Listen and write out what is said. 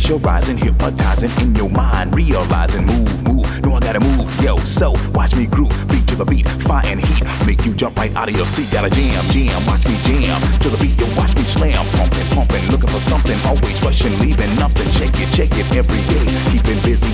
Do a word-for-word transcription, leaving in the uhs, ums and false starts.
mesmerizing, hypnotizing in your mind, realizing, move, move, no I gotta move, yo, so watch me groove, beat to the beat, fire and heat, make you jump right out of your seat, gotta jam, jam, watch me jam, to the beat, yo, watch me slam, pumping, pumping, looking for something, always rushing, leaving nothing, check it, check it every day, keeping busy,